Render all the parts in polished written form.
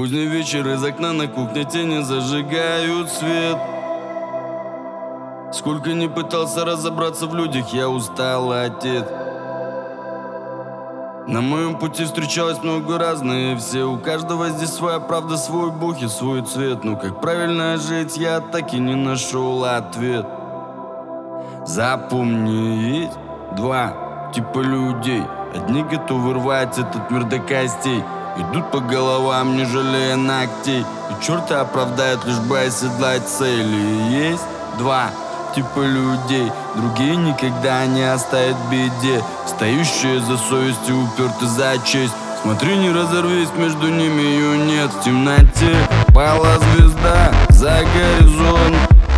Поздний вечер, из окна на кухне тени зажигают свет. Сколько ни пытался разобраться в людях, я устал, отец. На моем пути встречалось много разных, все. У каждого здесь своя правда, свой бух и свой цвет. Но как правильно жить, я так и не нашел ответ. Запомни, есть два типа людей. Одни готовы рвать этот мир до костей, идут по головам, не жалея ногтей, и черта оправдают, лишь бы оседлать цели. Есть два типа людей, другие никогда не оставят в беде, встающие за совесть и уперты за честь. Смотри, не разорвись, между ними ее нет. В темноте пала звезда за горизонт.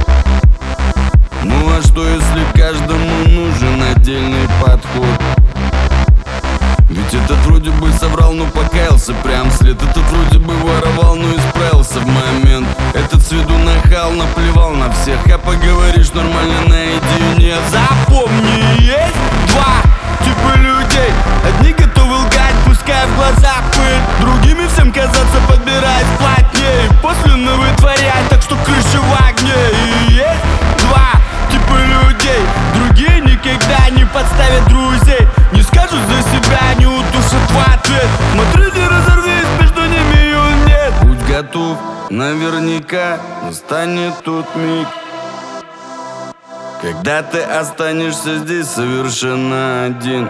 Ну а что, если каждому нужен отдельный подход? Ведь этот вроде бы соврал, но покаялся прям вслед. Этот вроде бы воровал, но исправился в момент. Этот с виду нахал, наплевал на всех. А поговоришь нормально наедине. Запомни, есть два типа людей. Одни готовы лгать, пускай в глаза пыль, другими всем казаться, подбирать плотнее, после вытворять, так что крыша в огне. И есть два типа людей, другие никогда не подставят друзей, не скажут за себя, не утушат в ответ. Смотри, не разорвись, между ними ее нет. Будь готов, наверняка настанет тот миг, когда ты останешься здесь совершенно один.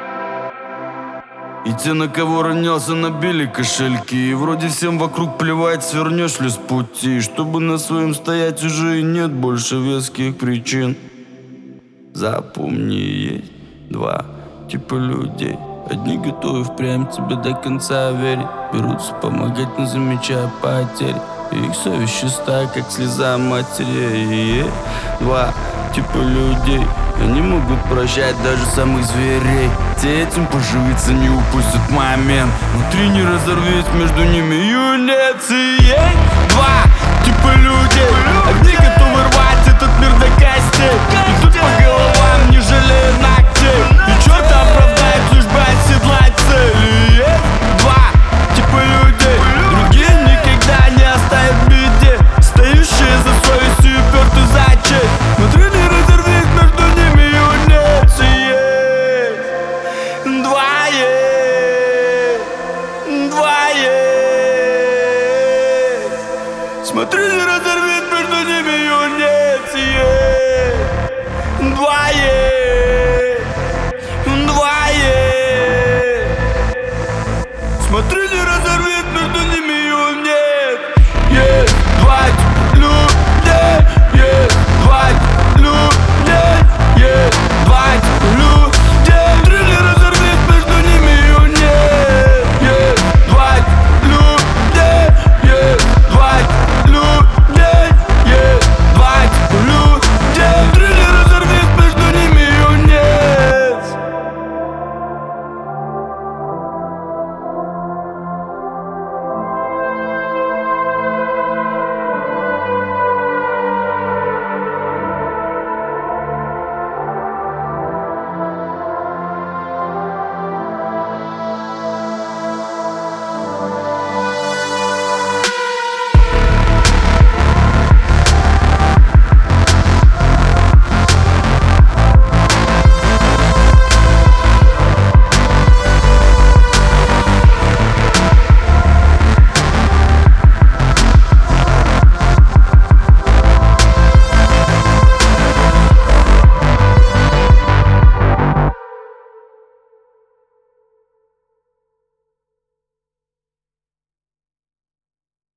И те, на кого ронялся, набили кошельки. И вроде всем вокруг плевать, свернешь ли с пути. Чтобы на своем стоять, уже и нет больше веских причин. Запомни, есть два типа людей. Одни готовы впрямь тебе до конца верить, берутся помогать, не замечая потерь, и их совесть чиста, как слеза матери. И есть два типа людей, они могут прощать даже самых зверей. Те этим поживиться не упустят момент. Внутри не разорвись, между ними юнец. И есть два типа людей, одни готовы рвать этот мир до костей, идут по головам, не жалея ногтей, и черта оправдает, лишь бы оседлать цели. И есть два типа людей, другие никогда не оставят в беде, стоящие за совестью и уперты за честь. Внутри не разорвись, между ними юнец. И есть два, смотри, не разорвись, между ними юнец. Два,